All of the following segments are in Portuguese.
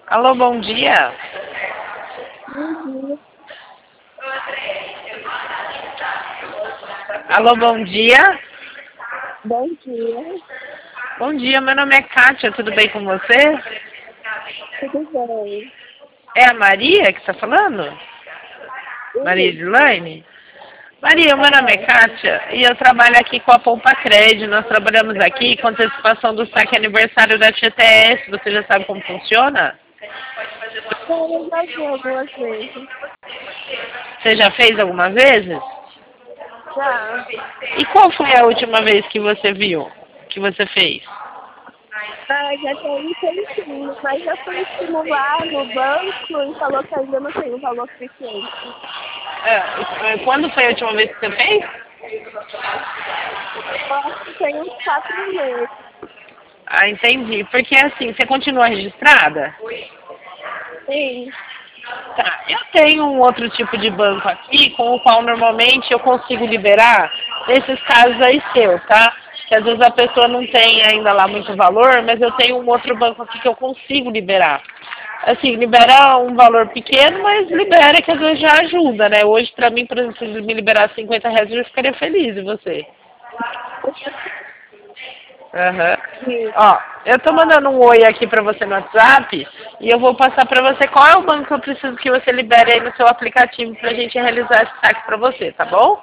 Alô, bom dia. Bom dia. Alô, bom dia. Bom dia. Bom dia, meu nome é Kátia, tudo bem com você? Tudo bem? É a Maria que está falando? Maria Edilane? Maria, meu nome é Kátia e eu trabalho aqui com a Poupa Crédito. Nós trabalhamos aqui com antecipação do saque aniversário da TTS. Você já sabe como funciona? Eu já vi algumas vezes. Você já fez algumas vezes? Já. E qual foi a última vez que você viu? Que você fez? Já tem um tempinho, mas já fui estimular no banco e falou que ainda não tem um valor suficiente. Quando foi a última vez que você fez? Eu acho que tem uns 4 meses. Ah, entendi. Porque assim, você continua registrada? Sim. Tá, eu tenho um outro tipo de banco aqui, com o qual normalmente eu consigo liberar esses casos aí seu, tá? Que às vezes a pessoa não tem ainda lá muito valor, mas eu tenho um outro banco aqui que eu consigo liberar. Assim, libera um valor pequeno, mas libera que às vezes já ajuda, né? Hoje, pra mim, por exemplo, se me liberar R$ 50, eu ficaria feliz, e você? Aham. Sim. Ó, eu tô mandando um oi aqui pra você no WhatsApp e eu vou passar pra você qual é o banco que eu preciso que você libere aí no seu aplicativo pra gente realizar esse saque pra você, tá bom?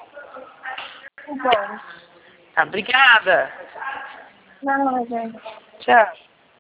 Tá bom. Tá, obrigada. Não, gente. Tchau.